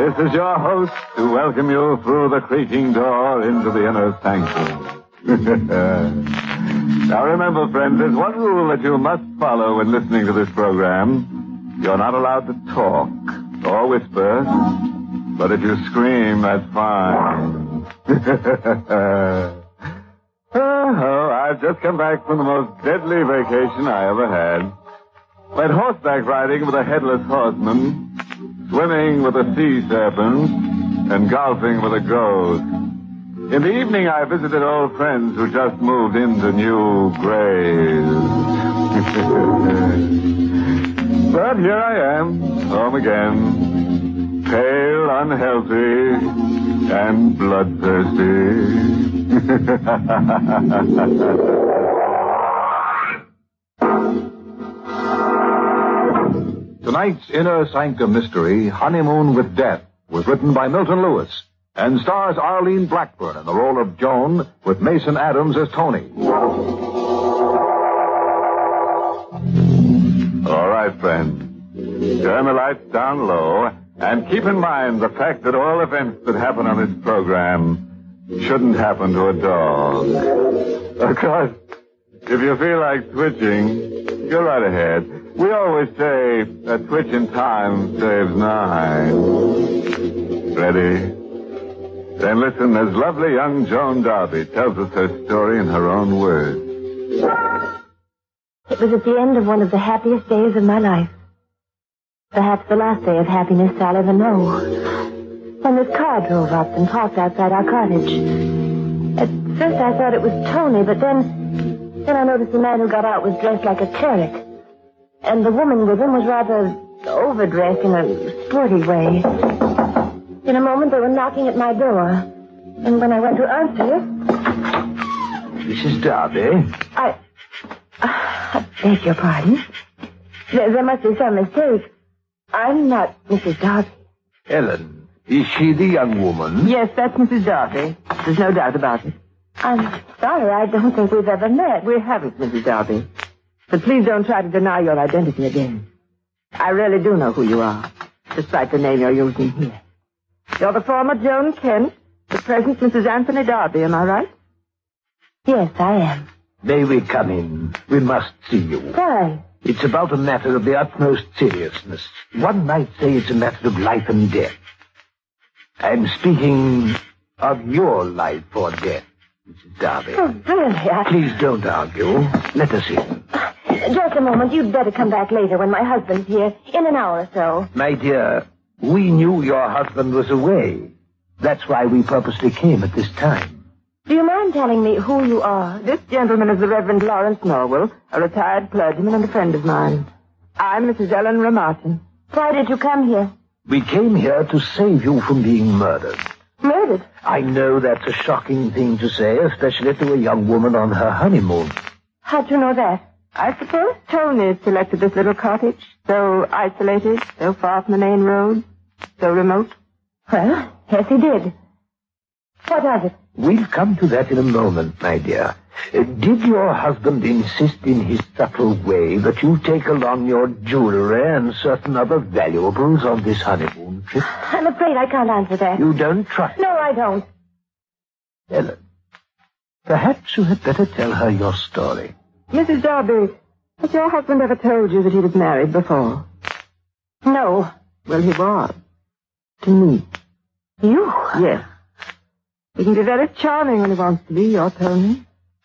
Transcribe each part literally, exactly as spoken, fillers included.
This is your host to welcome you through the creaking door into the inner sanctum. Now remember, friends, there's one rule that you must follow when listening to this program. You're not allowed to talk or whisper, but if you scream, that's fine. Oh, I've just come back from the most deadly vacation I ever had. Went horseback riding with a headless horseman, swimming with a sea serpent, and golfing with a ghost. In the evening, I visited old friends who just moved into new graves. But here I am, home again, pale, unhealthy, and bloodthirsty. Tonight's Inner Sanctum mystery, Honeymoon with Death, was written by Milton Lewis and stars Arlene Blackburn in the role of Joan with Mason Adams as Tony. All right, friends. Turn the lights down low and keep in mind the fact that all events that happen on this program shouldn't happen to a dog. Of course, if you feel like twitching, go right ahead. We always say a twitch in time saves nine. Ready? Then listen as lovely young Joan Darby tells us her story in her own words. It was at the end of one of the happiest days of my life. Perhaps the last day of happiness I'll ever know. When this car drove up and parked outside our cottage. At first I thought it was Tony, but then, then I noticed the man who got out was dressed like a cleric. And the woman with him was rather overdressed in a sporty way. In a moment, they were knocking at my door. And when I went to answer it... Missus Darby? I... I beg your pardon. There, there must be some mistake. I'm not Missus Darby. Ellen, is she the young woman? Yes, that's Missus Darby. There's no doubt about it. I'm sorry, I don't think we've ever met. We haven't, Missus Darby. But please don't try to deny your identity again. I really do know who you are, despite the name you're using here. You're the former Joan Kent, the present Missus Anthony Darby, am I right? Yes, I am. May we come in? We must see you. Why? It's about a matter of the utmost seriousness. One might say it's a matter of life and death. I'm speaking of your life or death, Missus Darby. Oh, really? I... Please don't argue. Let us in. Just a moment. You'd better come back later when my husband's here, in an hour or so. My dear, we knew your husband was away. That's why we purposely came at this time. Do you mind telling me who you are? This gentleman is the Reverend Lawrence Norwell, a retired clergyman and a friend of mine. I'm Missus Ellen Remartin. Why did you come here? We came here to save you from being murdered. Murdered? I know that's a shocking thing to say, especially to a young woman on her honeymoon. How'd you know that? I suppose Tony selected this little cottage, so isolated, so far from the main road, so remote. Well, yes, he did. What of it? We'll come to that in a moment, my dear. Uh, did your husband insist in his subtle way that you take along your jewelry and certain other valuables on this honeymoon trip? I'm afraid I can't answer that. You don't trust? No, I don't. Ellen, perhaps you had better tell her your story. Missus Darby, has your husband ever told you that he was married before? No. Well, he was. To me. You? Yes. He can be very charming when he wants to be, your Tony.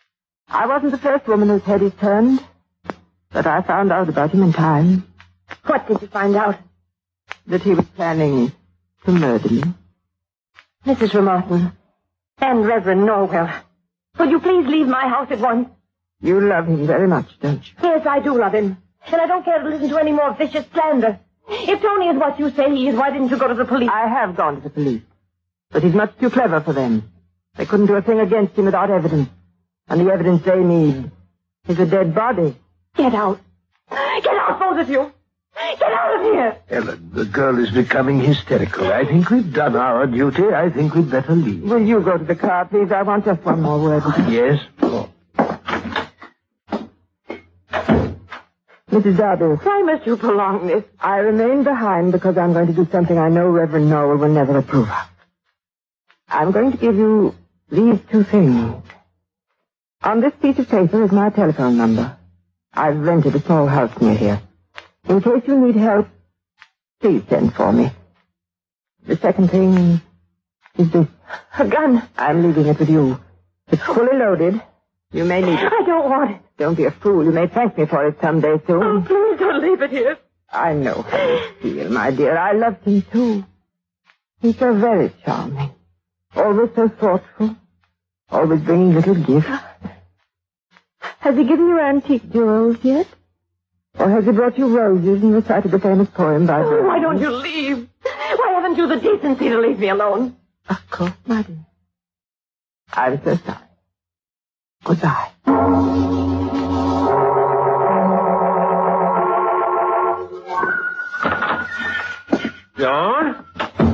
I wasn't the first woman whose head he's turned, but I found out about him in time. What did you find out? That he was planning to murder me. Missus Remartin and Reverend Norwell, would you please leave my house at once? You love him very much, don't you? Yes, I do love him. And I don't care to listen to any more vicious slander. If Tony is what you say he is, why didn't you go to the police? I have gone to the police. But he's much too clever for them. They couldn't do a thing against him without evidence. And the evidence they need is a dead body. Get out. Get out, both of you. Get out of here. Ellen, the girl is becoming hysterical. I think we've done our duty. I think we'd better leave. Will you go to the car, please? I want just one more word. Yes. Oh. Missus Darby. Why must you prolong this? I remain behind because I'm going to do something I know Reverend Noel will never approve of. I'm going to give you these two things. On this piece of paper is my telephone number. I've rented a small house near here. In case you need help, please send for me. The second thing is this. A gun. I'm leaving it with you. It's fully loaded. You may need it. I don't want it. Don't be a fool. You may thank me for it someday soon. Oh, please don't leave it here. I know how you feel, my dear. I loved him, too. He's so very charming. Always so thoughtful. Always bringing little gifts. Has he given you antique jewels yet? Or has he brought you roses and recited the famous poem by Oh, why don't you leave? Why haven't you the decency to leave me alone? Of course, my dear. I'm so sorry. Goodbye. Joan?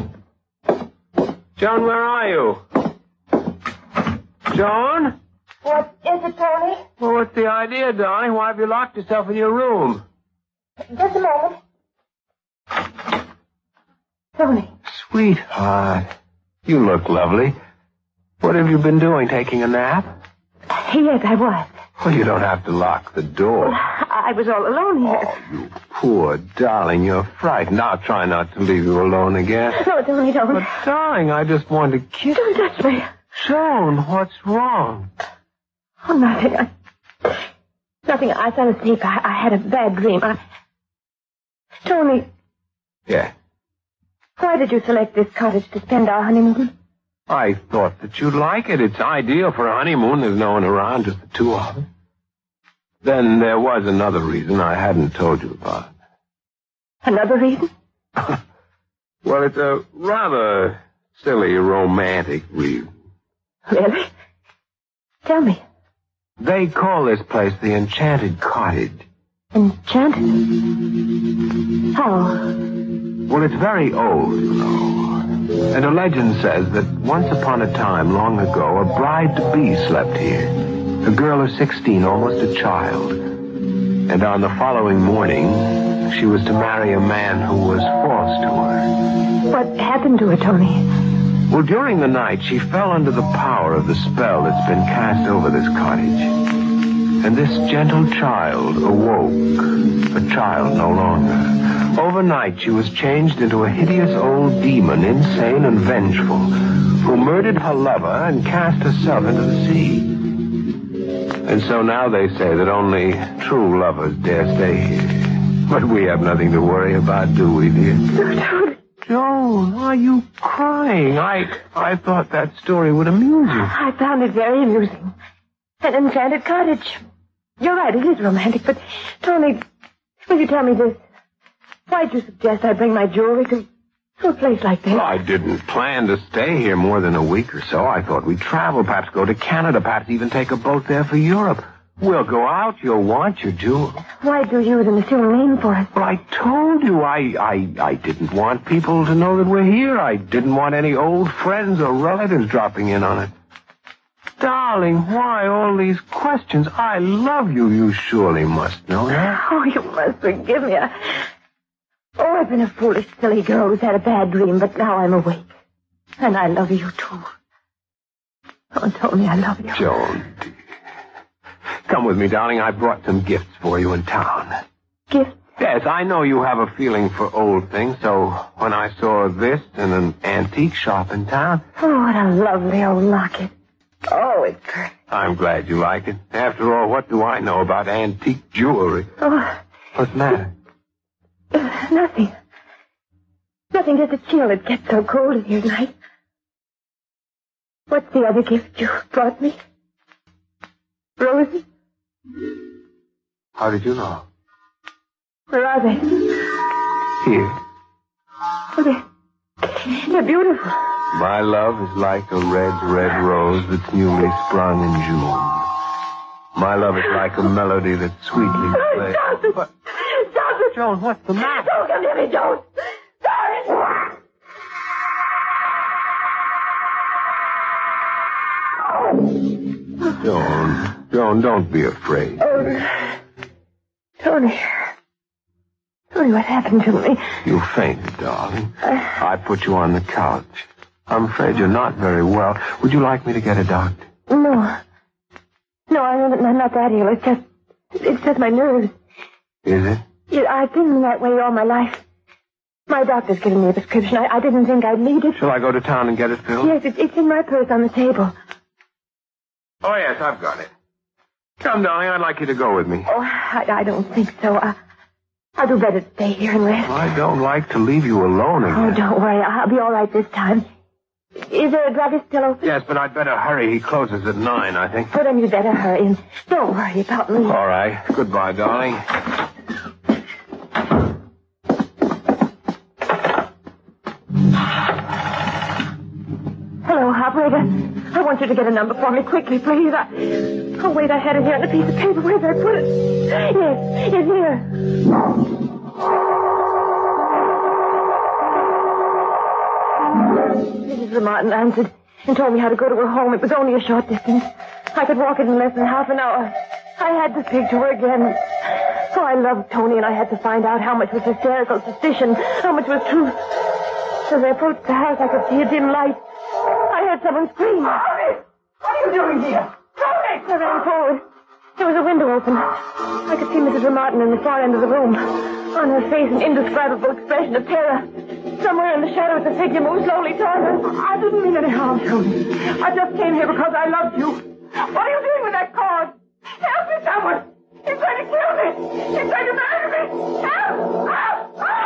Joan, where are you? Joan? What is it, Tony? Well, what's the idea, darling? Why have you locked yourself in your room? Just a moment. Tony. Sweetheart, you look lovely. What have you been doing, taking a nap? Yes, I was. Well, you don't have to lock the door. I was all alone here. Oh, you poor darling, you're frightened. I'll try not to leave you alone again. No, Tony, don't. But, darling, I just wanted to kiss Don't touch me. Joan, what's wrong? Oh, nothing. I... Nothing. I fell asleep. I, I had a bad dream. I... Tony, Yeah. why did you select this cottage to spend our honeymoon? I thought that you'd like it. It's ideal for a honeymoon. There's no one around, just the two of us. Then there was another reason I hadn't told you about. Another reason? Well, it's a rather silly, romantic reason. Really? Tell me. They call this place the Enchanted Cottage. Enchanted? How? Well, it's very old, you know. And a legend says that once upon a time, long ago, a bride-to-be slept here. A girl of sixteen, almost a child. And on the following morning, she was to marry a man who was false to her. What happened to her, Tony? Well, during the night, she fell under the power of the spell that's been cast over this cottage. And this gentle child awoke, a child no longer. Overnight, she was changed into a hideous old demon, insane and vengeful, who murdered her lover and cast herself into the sea. And so now they say that only true lovers dare stay here. But we have nothing to worry about, do we, dear? Tony. Joan, why are you crying? I I thought that story would amuse you. I found it very amusing. An enchanted cottage. You're right, it is romantic, but, Tony, will you tell me this? Why'd you suggest I bring my jewelry to, to a place like this? Well, I didn't plan to stay here more than a week or so. I thought we'd travel, perhaps go to Canada, perhaps even take a boat there for Europe. We'll go out. You'll want your jewels. Why'd you use an assumed name for it? Well, I told you I, I, I didn't want people to know that we're here. I didn't want any old friends or relatives dropping in on it. Darling, why all these questions? I love you. You surely must know that. Oh, you must forgive me. I... Oh, I've been a foolish, silly girl who's had a bad dream, but now I'm awake. And I love you, too. Oh, Tony, I love you. Joan, dear. Come with me, darling. I brought some gifts for you in town. Gifts? Yes, I know you have a feeling for old things, so when I saw this in an antique shop in town... Oh, what a lovely old locket. Oh, it's perfect. I'm glad you like it. After all, what do I know about antique jewelry? Oh. What's the matter? Uh, nothing. Nothing, just a chill. It gets so cold in here tonight. What's the other gift you brought me? Roses? How did you know? Where are they? Here. Oh, they're, they're beautiful. My love is like a red, red rose that's newly sprung in June. My love is like a melody that sweetly plays. Stop it! What? Stop it! Joan, what's the matter? Don't come near me, don't! Stop it! Joan, Joan, don't be afraid. Oh, Tony, Tony, what happened to me? You fainted, darling. I put you on the couch. I'm afraid you're not very well. Would you like me to get a doctor? No. No, I'm not, I'm not that ill. It's just, it's just my nerves. Is it? Yeah, I've been that way all my life. My doctor's given me a prescription. I, I didn't think I'd need it. Shall I go to town and get it filled? Yes, it, it's in my purse on the table. Oh, yes, I've got it. Come, darling, I'd like you to go with me. Oh, I, I don't think so. I, I'll do better to stay here and rest. I don't like to leave you alone again. Oh, don't worry. I'll be all right this time. Is there a druggist still open? Yes, but I'd better hurry. He closes at nine, I think. Well, then you'd better hurry and don't worry about me. All right. Goodbye, darling. Hello, operator. I want you to get a number for me quickly, please. I... Oh, wait, I had it here on a piece of paper. Where did I put it? Yes, it's here. Missus Martin answered and told me how to go to her home. It was only a short distance. I could walk it in less than half an hour. I had to speak to her again. Oh, I loved Tony, and I had to find out how much was hysterical suspicion, how much was truth. As I approached the house, I could see a dim light. I heard someone scream. Tony! What are you doing here? Tony! I ran forward. There was a window open. I could see Missus Martin in the far end of the room. On her face, an indescribable expression of terror. Somewhere in the shadows, a figure moved slowly toward her. I didn't mean any harm, Tony. I just came here because I loved you. What are you doing with that cord? Help me, someone! He's trying to kill me! He's trying to murder me! Help! Help!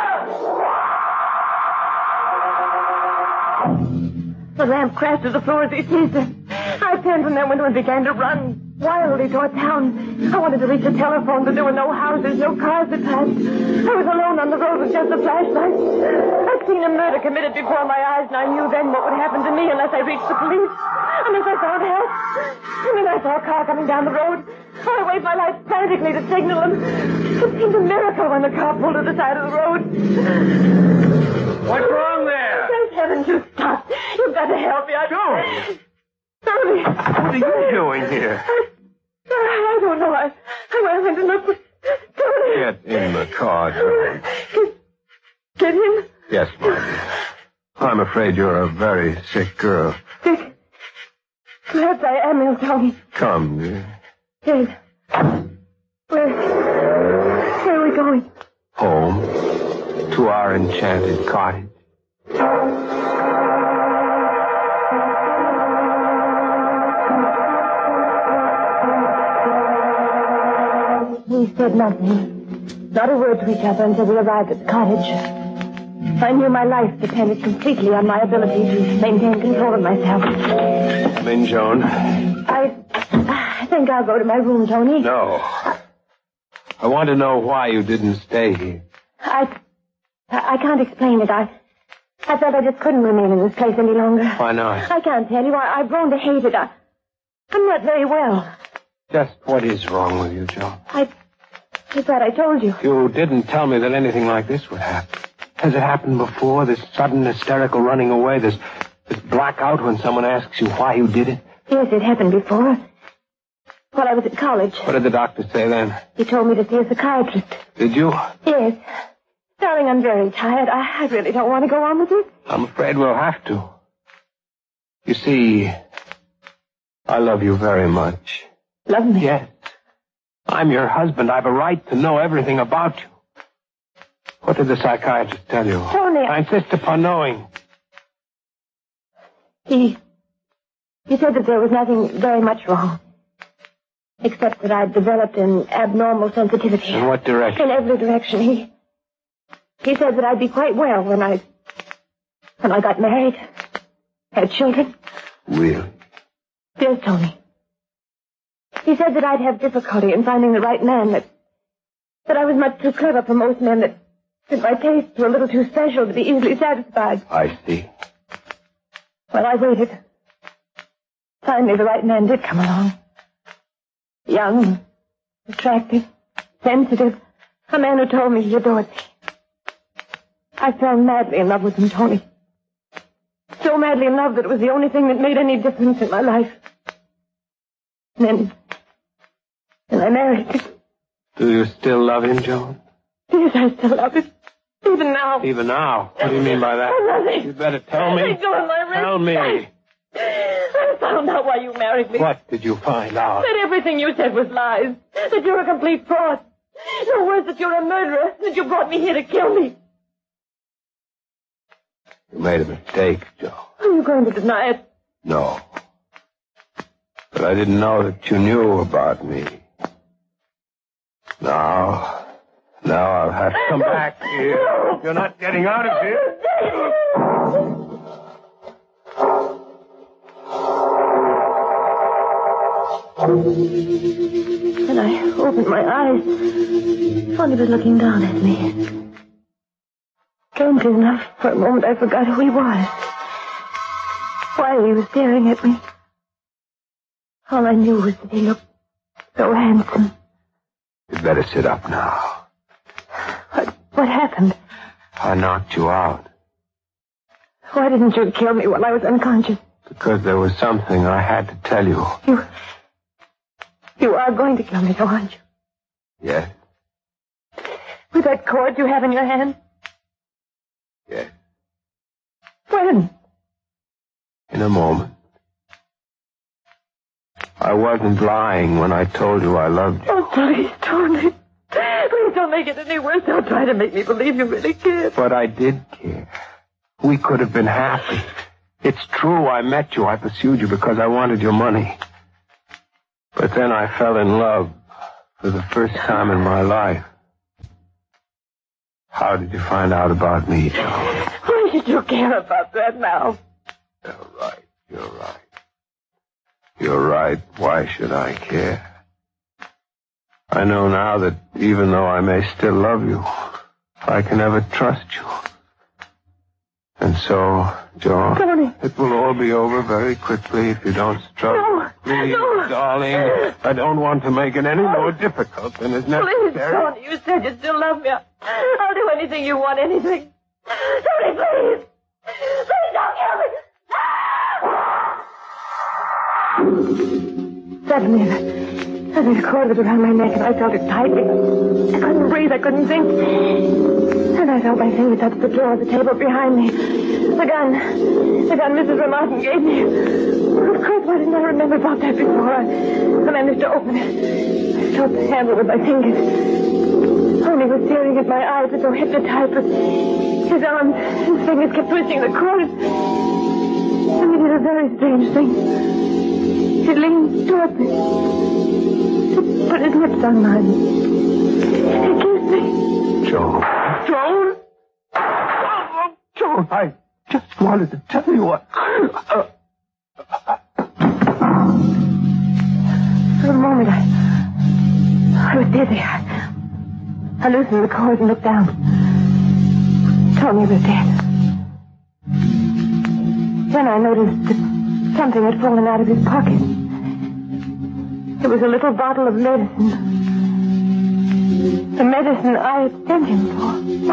Help! The lamp crashed to the floor as he seized her. I turned from that window and began to run wildly toward town. I wanted to reach a telephone, but there were no houses, no cars that passed. I was alone on the road with just a flashlight. I'd seen a murder committed before my eyes, and I knew then what would happen to me unless I reached the police, unless I found help. And then I saw a car coming down the road. I waved my light frantically to signal him. It seemed a miracle when the car pulled to the side of the road. What's wrong there? Thank heavens you stopped. You've got to help me. I... Joe! Tony! What are you doing here? I, I don't know. I, I went to look for Tony. Get in the car, Joe. Get, get in? Yes, my dear. I'm afraid you're a very sick girl. Sick? Perhaps I am ill, Tony. Come, dear. Yes. Where, where are we going? Home. To our enchanted cottage. We said nothing. Not a word to each other until we arrived at the cottage. I knew my life depended completely on my ability to maintain control of myself. Come in, Joan. I, I think I'll go to my room, Tony. No. I want to know why you didn't stay here. I, I can't explain it. I, I felt I just couldn't remain in this place any longer. Why not? I can't tell you. I, I've grown to hate it. I, I'm not very well. Just what is wrong with you, Joan? I, I thought I told you. You didn't tell me that anything like this would happen. Has it happened before? This sudden hysterical running away, this, this blackout when someone asks you why you did it? Yes, it happened before. While I was at college. What did the doctor say then? He told me to see a psychiatrist. Did you? Yes. Darling, I'm very tired. I, I really don't want to go on with it. I'm afraid we'll have to. You see, I love you very much. Love me? Yes. I'm your husband. I've a right to know everything about you. What did the psychiatrist tell you? Tony. I insist upon knowing. He... He said that there was nothing very much wrong. Except that I'd developed an abnormal sensitivity. In what direction? In every direction. He... He said that I'd be quite well when I... When I got married. Had children. Really? Yes, Tony. He said that I'd have difficulty in finding the right man, that... That I was much too clever for most men, that... That my tastes were a little too special to be easily satisfied. I see. Well, I waited. Finally, the right man did come along. Young, attractive, sensitive. A man who told me he adored me. I fell madly in love with him, Tony. So madly in love that it was the only thing that made any difference in my life. And then... Then I married him. Do you still love him, Joan? Yes. Yes, I still love him. Even now. Even now? What do you mean by that? Nothing. You better tell me. Let go of my wrist. Tell me. I found out why you married me. What did you find out? That everything you said was lies. That you're a complete fraud. No worse, that you're a murderer. That you brought me here to kill me. You made a mistake, Joe. Are you going to deny it? No. But I didn't know that you knew about me. Now... Now I'll have to come back here. You're not getting out of here. Then I opened my eyes. Sonny was looking down at me. Strangely enough, for a moment I forgot who he was. Why he was staring at me. All I knew was that he looked so handsome. You'd better sit up now. What, what happened? I knocked you out. Why didn't you kill me while I was unconscious? Because there was something I had to tell you. You... You are going to kill me, though, aren't you? Yes. With that cord you have in your hand? Yes. When? In a moment. I wasn't lying when I told you I loved you. Oh, please, Tony. Please don't make it any worse. Don't try to make me believe you really cared. But I did care. We could have been happy. It's true, I met you. I pursued you because I wanted your money. But then I fell in love for the first time in my life. How did you find out about me, Joe? Why should you care about that now? You're right. You're right. You're right. Why should I care? I know now that even though I may still love you, I can never trust you. And so, Joe, Tony. it will all be over very quickly if you don't struggle. No. Please, No. darling, I don't want to make it any more difficult than is necessary. Please, Tony, you said you still love me. I'll do anything you want, anything. Tony, please. Please don't kill me. Suddenly, suddenly the cord was around my neck and I felt it tightly. I couldn't breathe, I couldn't think. And I felt my finger touch the drawer of the table behind me. The gun. The gun Missus Remartin gave me. Of course, why didn't I remember about that before? I, I managed to open it. I felt the handle with my fingers. Tony was staring at my eyes as though hypnotized, but his arms, his fingers kept twisting the cord. And he did a very strange thing. He leaned toward me. He put his lips on mine. He kissed me. Joan. Joan? Oh, Joan, I just wanted to tell you what... Uh... For a moment, I... I was dizzy. I, I loosened the cord and looked down. Tony was dead. Then I noticed that something had fallen out of his pocket. It was a little bottle of medicine. The medicine I had sent him for.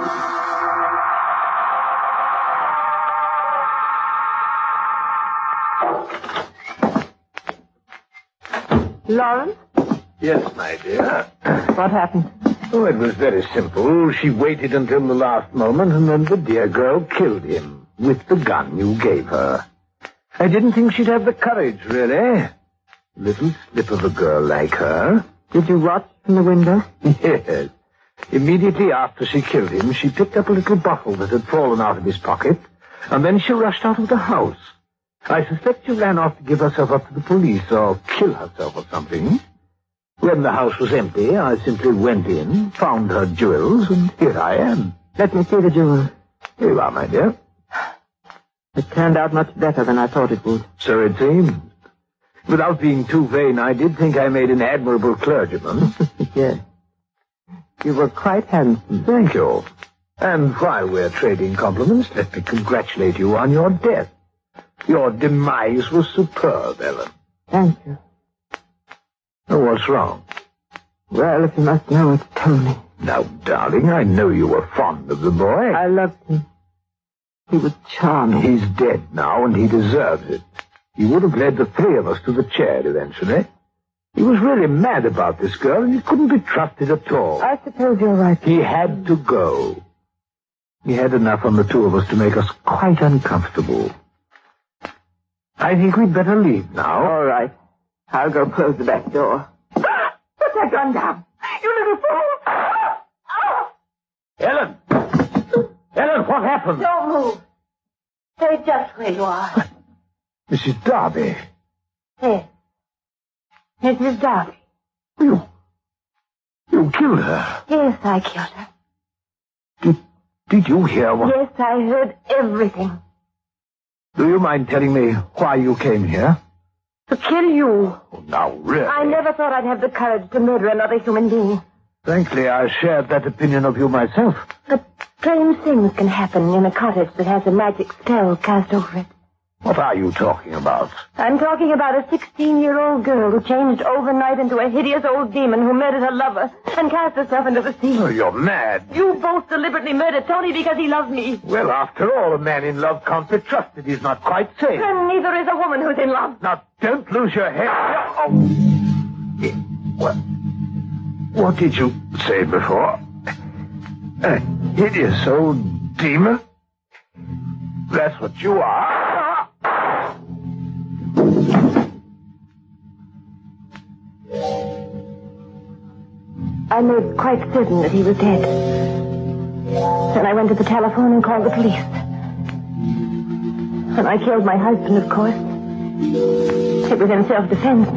Lawrence? Yes, my dear. What happened? Oh, it was very simple. She waited until the last moment, and then the dear girl killed him with the gun you gave her. I didn't think she'd have the courage, really. Little slip of a girl like her. Did you watch from the window? Yes. Immediately after she killed him, she picked up a little bottle that had fallen out of his pocket, and then she rushed out of the house. I suspect she ran off to give herself up to the police or kill herself or something. When the house was empty, I simply went in, found her jewels, and here I am. Let me see the jewels. Here you are, my dear. It turned out much better than I thought it would. So it seems. Without being too vain, I did think I made an admirable clergyman. Yes. You were quite handsome. Thank you. And while we're trading compliments, let me congratulate you on your death. Your demise was superb, Ellen. Thank you. Oh, what's wrong? Well, if you must know, it's Tony. Now, darling, I know you were fond of the boy. I loved him. He was charming. He's dead now, and he deserves it. He would have led the three of us to the chair eventually. He was really mad about this girl, and he couldn't be trusted at all. I suppose you're right. He had to go. He had enough on the two of us to make us quite uncomfortable. I think we'd better leave now. All right. I'll go close the back door. Put that gun down. You little fool. Ellen! Ellen, what happened? Don't move. Stay just where you are. Missus Darby. Yes. Missus Darby. You... You killed her. Yes, I killed her. Did, did you hear what... Yes, I heard everything. Do you mind telling me why you came here? To kill you. Oh, now, really? I never thought I'd have the courage to murder another human being. Frankly, I shared that opinion of you myself. But strange things can happen in a cottage that has a magic spell cast over it. What are you talking about? I'm talking about a sixteen-year-old girl who changed overnight into a hideous old demon who murdered her lover and cast herself into the sea. Oh, you're mad. You both deliberately murdered Tony because he loved me. Well, after all, a man in love can't be trusted. He's not quite safe. And neither is a woman who's in love. Now, don't lose your head. Oh. What? What did you say before? A hideous old demon? That's what you are. I made quite certain that he was dead. Then I went to the telephone and called the police. And I killed my husband, of course. It was in self-defense.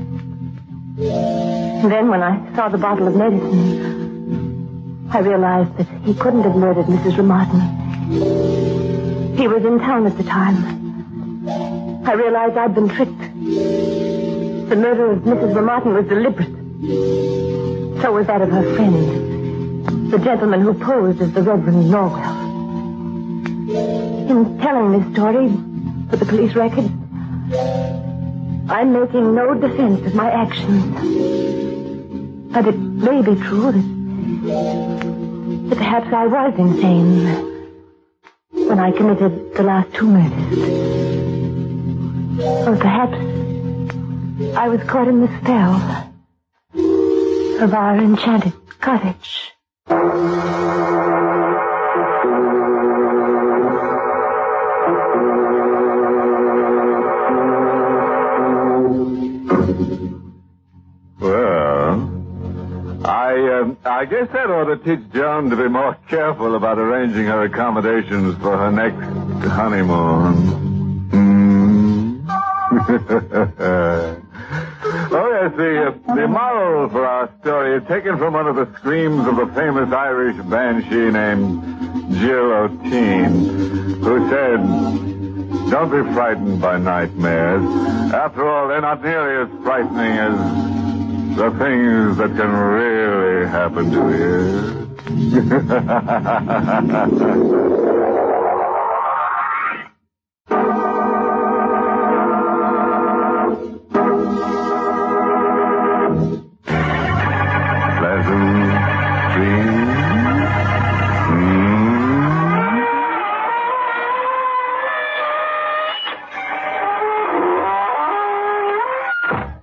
And then when I saw the bottle of medicine, I realized that he couldn't have murdered Missus Remartin. He was in town at the time. I realized I'd been tricked. The murder of Missus Remartin was deliberate. So was that of her friend, the gentleman who posed as the Reverend Norwell. In telling this story for the police record, I'm making no defense of my actions. But it may be true that, that perhaps I was insane when I committed the last two murders. Or perhaps I was caught in the spell of our enchanted cottage. Well, I, uh, I guess that ought to teach Joan to be more careful about arranging her accommodations for her next honeymoon. Mm. Oh, yes, the, uh, the moral for our story is taken from one of the screams of the famous Irish banshee named Jill O'Teen, who said, "Don't be frightened by nightmares. After all, they're not nearly as frightening as the things that can really happen to you." Pleasant dreams. Mm.